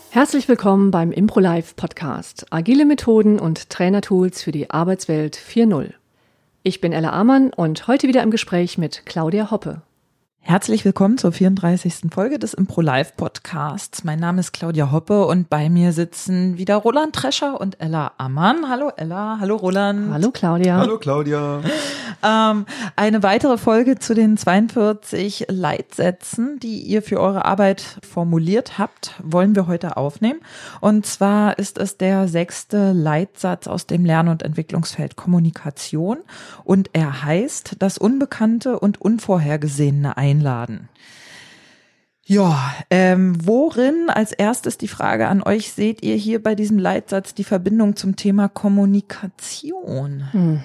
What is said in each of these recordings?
Herzlich willkommen beim ImproLife Podcast. Agile Methoden und Trainertools für die Arbeitswelt 4.0. Ich bin Ella Amann und heute wieder im Gespräch mit Claudia Hoppe. Herzlich willkommen zur 34. Folge des ImproLife Podcasts. Mein Name ist Claudia Hoppe und bei mir sitzen wieder Roland Trescher und Ella Amann. Hallo Ella, hallo Roland. Hallo Claudia. Hallo Claudia. Eine weitere Folge zu den 42 Leitsätzen, die ihr für eure Arbeit formuliert habt, wollen wir heute aufnehmen. Und zwar ist es der 6. Leitsatz aus dem Lern- und Entwicklungsfeld Kommunikation und er heißt: Das Unbekannte und Unvorhergesehene einladen. Ja, worin als erstes die Frage an euch seht ihr hier bei diesem Leitsatz die Verbindung zum Thema Kommunikation?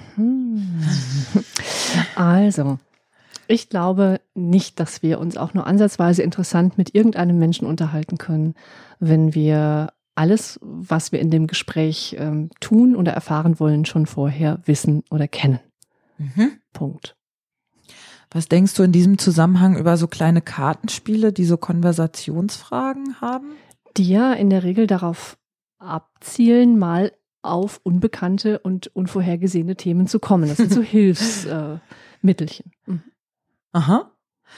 Also, ich glaube nicht, dass wir uns auch nur ansatzweise interessant mit irgendeinem Menschen unterhalten können, wenn wir alles, was wir in dem Gespräch tun oder erfahren wollen, schon vorher wissen oder kennen. Punkt. Was denkst du in diesem Zusammenhang über so kleine Kartenspiele, die so Konversationsfragen haben? Die ja in der Regel darauf abzielen, mal auf unbekannte und unvorhergesehene Themen zu kommen. Das sind so Hilfsmittelchen. Aha.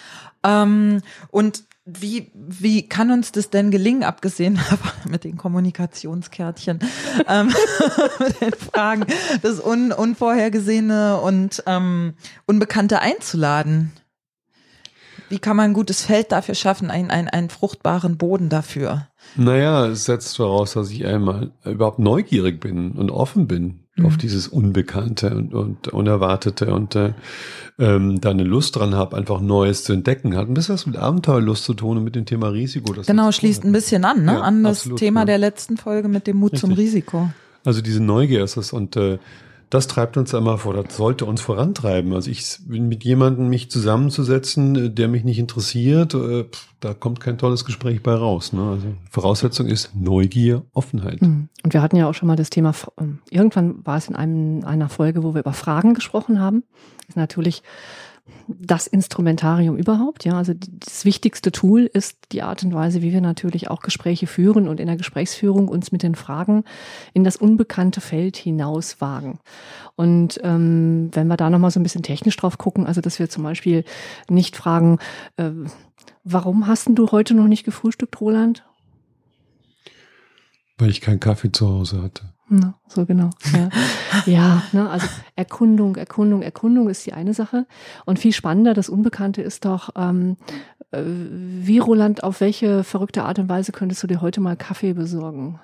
Und wie kann uns das denn gelingen, abgesehen mit den Kommunikationskärtchen, mit den Fragen, das Unvorhergesehene und Unbekannte einzuladen? Wie kann man ein gutes Feld dafür schaffen, einen fruchtbaren Boden dafür? Naja, es setzt voraus, dass ich einmal überhaupt neugierig bin und offen bin auf dieses Unbekannte und Unerwartete und da eine Lust dran habe, einfach Neues zu entdecken. Hat ein bisschen was mit Abenteuerlust zu tun und mit dem Thema Risiko. Genau, schließt ein bisschen an, ne? Ja, An das absolut, Thema ja. der letzten Folge mit dem Mut Richtig. zum Risiko. Also diese Neugier ist es und das treibt uns einmal vor, das sollte uns vorantreiben. Also mit jemandem mich zusammenzusetzen, der mich nicht interessiert, da kommt kein tolles Gespräch bei raus. Ne? Also Voraussetzung ist Neugier, Offenheit. Und wir hatten ja auch schon mal das Thema, irgendwann war es in einer Folge, wo wir über Fragen gesprochen haben. Das ist natürlich das Instrumentarium überhaupt, ja. Also das wichtigste Tool ist die Art und Weise, wie wir natürlich auch Gespräche führen und in der Gesprächsführung uns mit den Fragen in das unbekannte Feld hinaus wagen. Und wenn wir da nochmal so ein bisschen technisch drauf gucken, also dass wir zum Beispiel nicht fragen, warum hast denn du heute noch nicht gefrühstückt, Roland? Weil ich keinen Kaffee zu Hause hatte. Na, so genau. Ja, ne, also Erkundung ist die eine Sache. Und viel spannender, das Unbekannte ist doch, wie, Roland, auf welche verrückte Art und Weise könntest du dir heute mal Kaffee besorgen?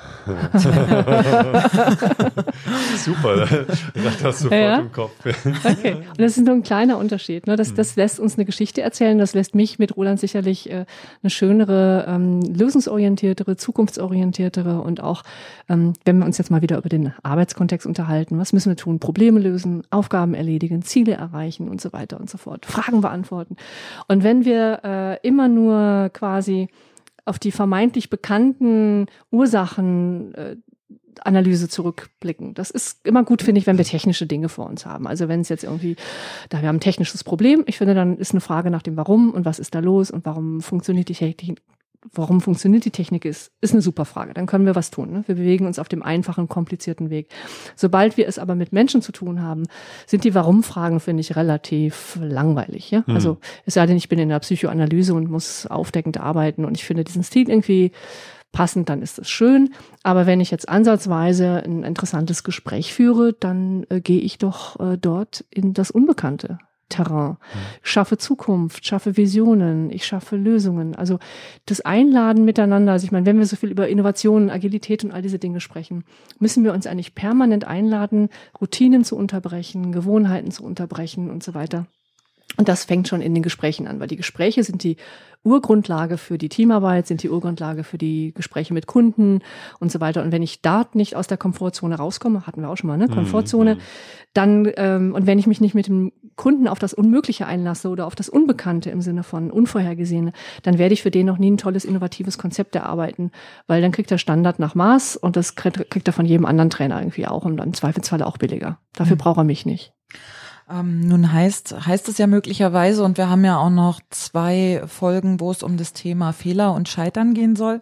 Super, das hast du sofort im Kopf. Okay, und das ist nur ein kleiner Unterschied. Ne? Das lässt uns eine Geschichte erzählen, das lässt mich mit Roland sicherlich eine schönere, lösungsorientiertere, zukunftsorientiertere und auch, wenn wir uns jetzt mal wieder über den Arbeitskontext unterhalten, was müssen wir tun? Probleme lösen, Aufgaben erledigen, Ziele erreichen und so weiter und so fort, Fragen beantworten. Und wenn wir immer nur auf die vermeintlich bekannten Ursachenanalyse zurückblicken. Das ist immer gut, finde ich, wenn wir technische Dinge vor uns haben. Also wenn es jetzt irgendwie, wir haben ein technisches Problem, ich finde, dann ist eine Frage nach dem Warum und was ist da los und warum funktioniert die Technik ist eine super Frage. Dann können wir was tun. Ne? Wir bewegen uns auf dem einfachen, komplizierten Weg. Sobald wir es aber mit Menschen zu tun haben, sind die Warum-Fragen, finde ich, relativ langweilig. Ja? Also es sei denn, ich bin in der Psychoanalyse und muss aufdeckend arbeiten und ich finde diesen Stil irgendwie passend, dann ist das schön. Aber wenn ich jetzt ansatzweise ein interessantes Gespräch führe, dann gehe ich doch dort in das Unbekannte. Terrain. Ich schaffe Zukunft, schaffe Visionen, ich schaffe Lösungen. Also das Einladen miteinander, also ich meine, wenn wir so viel über Innovation, Agilität und all diese Dinge sprechen, müssen wir uns eigentlich permanent einladen, Routinen zu unterbrechen, Gewohnheiten zu unterbrechen und so weiter. Und das fängt schon in den Gesprächen an, weil die Gespräche sind die Urgrundlage für die Teamarbeit, sind die Urgrundlage für die Gespräche mit Kunden und so weiter. Und wenn ich da nicht aus der Komfortzone rauskomme, hatten wir auch schon mal, ne, Komfortzone, dann, und wenn ich mich nicht mit dem Kunden auf das Unmögliche einlasse oder auf das Unbekannte im Sinne von Unvorhergesehene, dann werde ich für den noch nie ein tolles, innovatives Konzept erarbeiten, weil dann kriegt er Standard nach Maß und das kriegt er von jedem anderen Trainer irgendwie auch und dann im Zweifelsfall auch billiger. Dafür braucht er mich nicht. Nun heißt es ja möglicherweise, und wir haben ja auch noch 2 Folgen, wo es um das Thema Fehler und Scheitern gehen soll.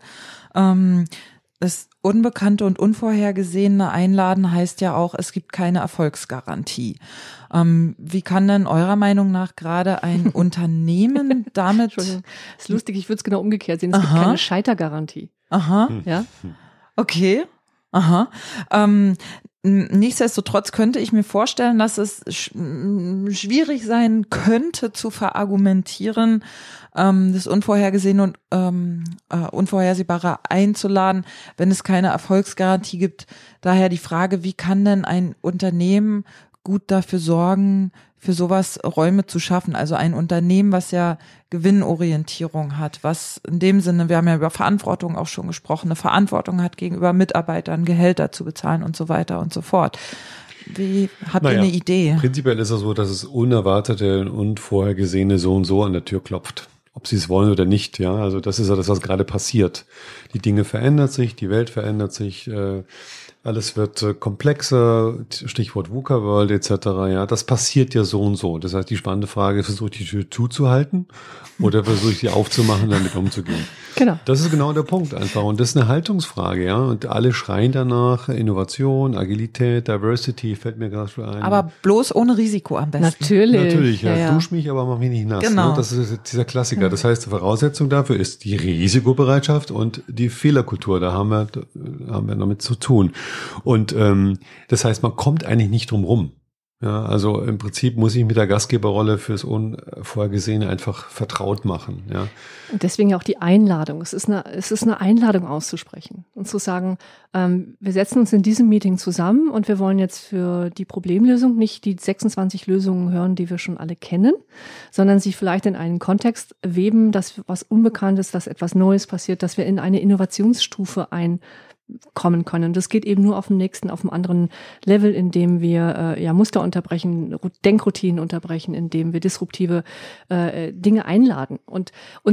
Das Unbekannte und Unvorhergesehene einladen heißt ja auch, es gibt keine Erfolgsgarantie. Wie kann denn eurer Meinung nach gerade ein Unternehmen damit... Entschuldigung, ist lustig, ich würde es genau umgekehrt sehen. Es gibt keine Scheitergarantie. Aha. Ja? Okay. Aha. Nichtsdestotrotz könnte ich mir vorstellen, dass es schwierig sein könnte zu verargumentieren, das Unvorhergesehene und Unvorhersehbare einzuladen, wenn es keine Erfolgsgarantie gibt. Daher die Frage, wie kann denn ein Unternehmen gut dafür sorgen, für sowas Räume zu schaffen? Also ein Unternehmen, was ja Gewinnorientierung hat, was in dem Sinne, wir haben ja über Verantwortung auch schon gesprochen, eine Verantwortung hat gegenüber Mitarbeitern, Gehälter zu bezahlen und so weiter und so fort. Wie habt ihr eine Idee? Prinzipiell ist es so, dass es Unerwartete und Unvorhergesehene so und so an der Tür klopft. Ob sie es wollen oder nicht, ja. Also das ist ja das, was gerade passiert. Die Dinge verändern sich, die Welt verändert sich, alles wird komplexer, Stichwort VUCA-World etc. Ja, das passiert ja so und so. Das heißt, die spannende Frage ist, versuche ich die Tür zuzuhalten oder versuche ich sie aufzumachen, damit umzugehen? Genau. Das ist genau der Punkt einfach. Und das ist eine Haltungsfrage, ja. Und alle schreien danach, Innovation, Agilität, Diversity, fällt mir gerade schon ein. Aber bloß ohne Risiko am besten. Natürlich. Ja. Dusch mich, aber mach mich nicht nass. Genau. Ne? Das ist dieser Klassiker. Das heißt, die Voraussetzung dafür ist die Risikobereitschaft und die Fehlerkultur. Da haben wir damit zu tun. Und das heißt, man kommt eigentlich nicht drum rum. Ja, also im Prinzip muss ich mit der Gastgeberrolle fürs Unvorhergesehene einfach vertraut machen. Ja. Und deswegen ja auch die Einladung. Es ist eine Einladung auszusprechen und zu sagen, wir setzen uns in diesem Meeting zusammen und wir wollen jetzt für die Problemlösung nicht die 26 Lösungen hören, die wir schon alle kennen, sondern sie vielleicht in einen Kontext weben, dass was Unbekanntes, dass etwas Neues passiert, dass wir in eine Innovationsstufe kommen können. Das geht eben nur auf dem anderen Level, indem wir Muster unterbrechen, Denkroutinen unterbrechen, indem wir disruptive Dinge einladen und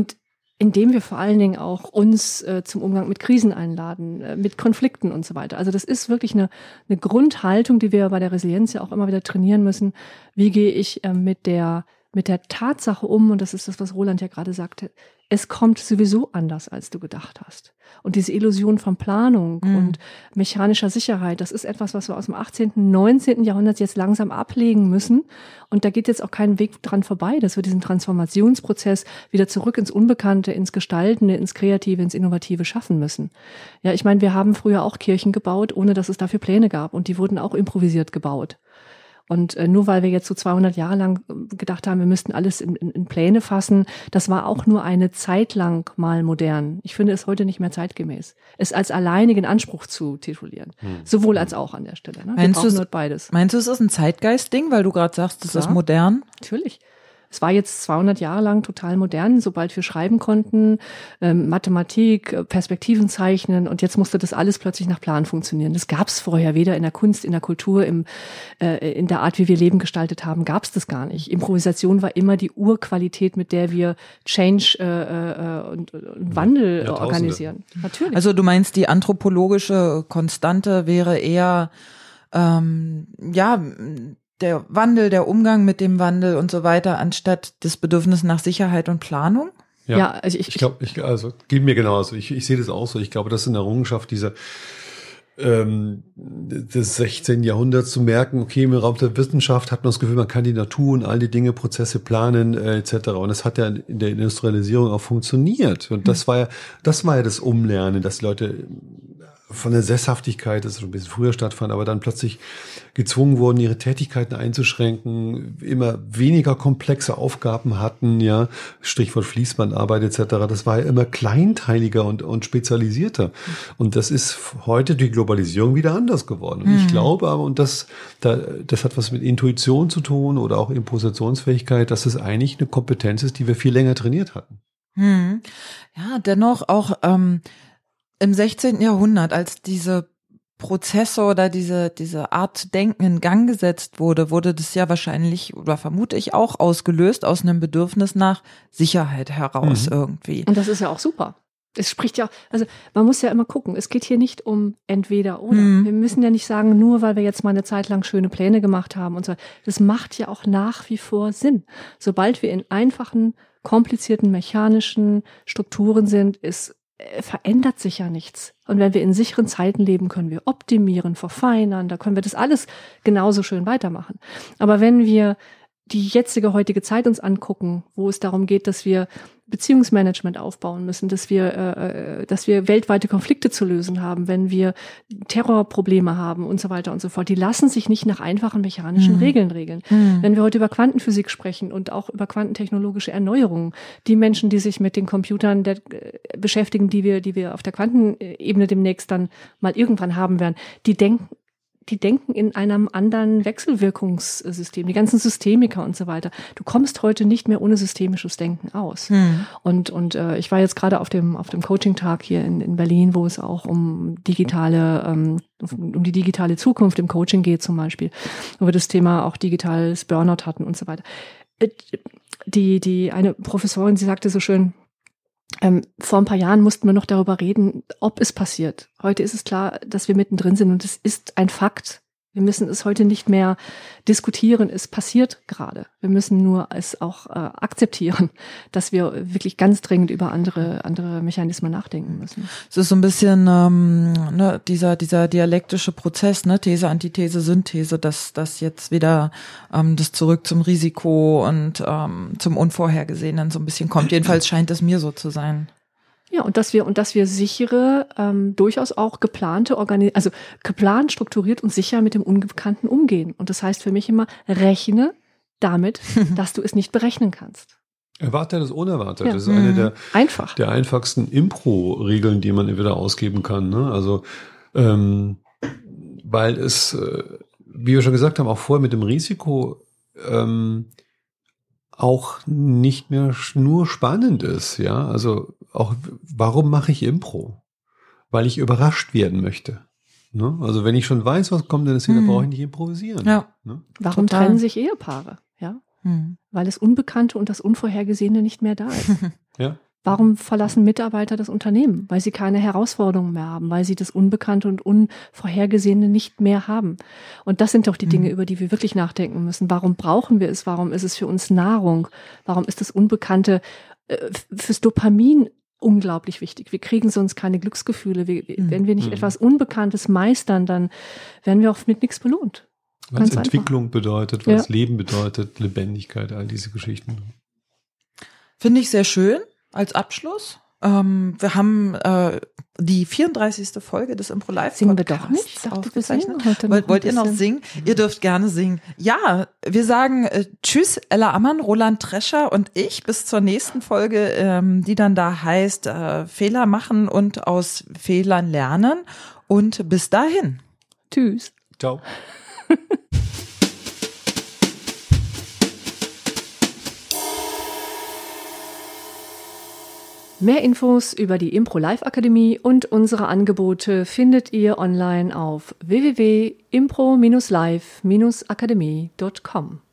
indem wir vor allen Dingen auch uns zum Umgang mit Krisen einladen, mit Konflikten und so weiter. Also das ist wirklich eine Grundhaltung, die wir bei der Resilienz ja auch immer wieder trainieren müssen. Wie gehe ich mit der Tatsache um, und das ist das, was Roland ja gerade sagte, es kommt sowieso anders, als du gedacht hast. Und diese Illusion von Planung und mechanischer Sicherheit, das ist etwas, was wir aus dem 18., 19. Jahrhundert jetzt langsam ablegen müssen. Und da geht jetzt auch kein Weg dran vorbei, dass wir diesen Transformationsprozess wieder zurück ins Unbekannte, ins Gestaltende, ins Kreative, ins Innovative schaffen müssen. Ja, ich meine, wir haben früher auch Kirchen gebaut, ohne dass es dafür Pläne gab. Und die wurden auch improvisiert gebaut. Und nur weil wir jetzt so 200 Jahre lang gedacht haben, wir müssten alles in Pläne fassen, das war auch nur eine Zeit lang mal modern. Ich finde es heute nicht mehr zeitgemäß, es als alleinigen Anspruch zu titulieren. Sowohl als auch an der Stelle. Ne? Wir brauchen nur beides. Meinst du, es ist ein Zeitgeist-Ding, weil du gerade sagst, es ist modern? Natürlich. Es war jetzt 200 Jahre lang total modern, sobald wir schreiben konnten, Mathematik, Perspektiven zeichnen, und jetzt musste das alles plötzlich nach Plan funktionieren. Das gab es vorher weder in der Kunst, in der Kultur, in der Art, wie wir Leben gestaltet haben, gab es das gar nicht. Improvisation war immer die Urqualität, mit der wir Change und Wandel organisieren. Natürlich. Also du meinst, die anthropologische Konstante wäre eher der Wandel, der Umgang mit dem Wandel und so weiter, anstatt das Bedürfnis nach Sicherheit und Planung? Ja, also ich glaube, geht mir genauso. Ich sehe das auch so. Ich glaube, das ist eine Errungenschaft des 16. Jahrhunderts zu merken, okay, im Raum der Wissenschaft hat man das Gefühl, man kann die Natur und all die Dinge, Prozesse planen, etc. Und das hat ja in der Industrialisierung auch funktioniert. Und das war ja das Umlernen, dass die Leute von der Sesshaftigkeit, das schon ein bisschen früher stattfand, aber dann plötzlich gezwungen wurden, ihre Tätigkeiten einzuschränken, immer weniger komplexe Aufgaben hatten, ja, Stichwort Fließbandarbeit etc. Das war ja immer kleinteiliger und spezialisierter. Und das ist heute die Globalisierung wieder anders geworden. Und ich glaube aber, und das hat was mit Intuition zu tun oder auch Impositionsfähigkeit, dass es eigentlich eine Kompetenz ist, die wir viel länger trainiert hatten. Ja, dennoch auch im 16. Jahrhundert, als diese Prozesse oder diese Art zu denken in Gang gesetzt wurde das ja wahrscheinlich oder vermute ich auch ausgelöst aus einem Bedürfnis nach Sicherheit heraus irgendwie. Und das ist ja auch super. Es spricht ja auch, also man muss ja immer gucken, es geht hier nicht um entweder oder. Wir müssen ja nicht sagen, nur weil wir jetzt mal eine Zeit lang schöne Pläne gemacht haben und so. Das macht ja auch nach wie vor Sinn. Sobald wir in einfachen, komplizierten, mechanischen Strukturen sind, verändert sich ja nichts. Und wenn wir in sicheren Zeiten leben, können wir optimieren, verfeinern, da können wir das alles genauso schön weitermachen. Aber wenn wir die heutige Zeit uns angucken, wo es darum geht, dass wir Beziehungsmanagement aufbauen müssen, dass wir weltweite Konflikte zu lösen haben, wenn wir Terrorprobleme haben und so weiter und so fort. Die lassen sich nicht nach einfachen mechanischen Regeln regeln. Wenn wir heute über Quantenphysik sprechen und auch über quantentechnologische Erneuerungen, die Menschen, die sich mit den Computern beschäftigen, die wir auf der Quantenebene demnächst dann mal irgendwann haben werden, die denken in einem anderen Wechselwirkungssystem, die ganzen Systemiker und so weiter. Du kommst heute nicht mehr ohne systemisches Denken aus. Und ich war jetzt gerade auf dem Coaching-Tag hier in Berlin, wo es auch um die digitale Zukunft im Coaching geht zum Beispiel, wo wir das Thema auch digitales Burnout hatten und so weiter. Die eine Professorin, sie sagte so schön, vor ein paar Jahren mussten wir noch darüber reden, ob es passiert. Heute ist es klar, dass wir mittendrin sind und es ist ein Fakt. Wir müssen es heute nicht mehr diskutieren, es passiert gerade. Wir müssen nur es auch akzeptieren, dass wir wirklich ganz dringend über andere Mechanismen nachdenken müssen. Es ist so ein bisschen dieser dialektische Prozess, ne, These, Antithese, Synthese, dass jetzt wieder das zurück zum Risiko und zum Unvorhergesehenen so ein bisschen kommt. Jedenfalls scheint es mir so zu sein. Ja, und dass wir sichere, durchaus auch geplant, strukturiert und sicher mit dem Unbekannten umgehen. Und das heißt für mich immer, rechne damit, dass du es nicht berechnen kannst. Erwarte das Unerwartete. Ja. Das ist eine der einfachsten Impro-Regeln, die man wieder ausgeben kann. Ne? Also, weil es, wie wir schon gesagt haben, auch vorher mit dem Risiko auch nicht mehr nur spannend ist, ja, also auch, warum mache ich Impro? Weil ich überrascht werden möchte. Ne? Also wenn ich schon weiß, was kommt, dann brauche ich nicht improvisieren. Ja. Ne? Warum trennen sich Ehepaare? Ja, weil das Unbekannte und das Unvorhergesehene nicht mehr da ist. Ja. Warum verlassen Mitarbeiter das Unternehmen? Weil sie keine Herausforderungen mehr haben, weil sie das Unbekannte und Unvorhergesehene nicht mehr haben. Und das sind doch die Dinge, über die wir wirklich nachdenken müssen. Warum brauchen wir es? Warum ist es für uns Nahrung? Warum ist das Unbekannte fürs Dopamin unglaublich wichtig? Wir kriegen sonst keine Glücksgefühle. Wenn wir nicht etwas Unbekanntes meistern, dann werden wir auch mit nichts belohnt. Was Entwicklung bedeutet, was Leben bedeutet, Lebendigkeit, all diese Geschichten. Finde ich sehr schön. Als Abschluss, wir haben die 34. Folge des Impro Live Singen wir doch nicht? Ich dachte, wir singen heute noch. Wollt ihr noch singen? Ihr dürft gerne singen. Ja, wir sagen Tschüss, Ella Ammann, Roland Trescher und ich bis zur nächsten Folge, die dann da heißt Fehler machen und aus Fehlern lernen. Und bis dahin. Tschüss. Ciao. Mehr Infos über die Impro Live Akademie und unsere Angebote findet ihr online auf www.impro-live-akademie.com.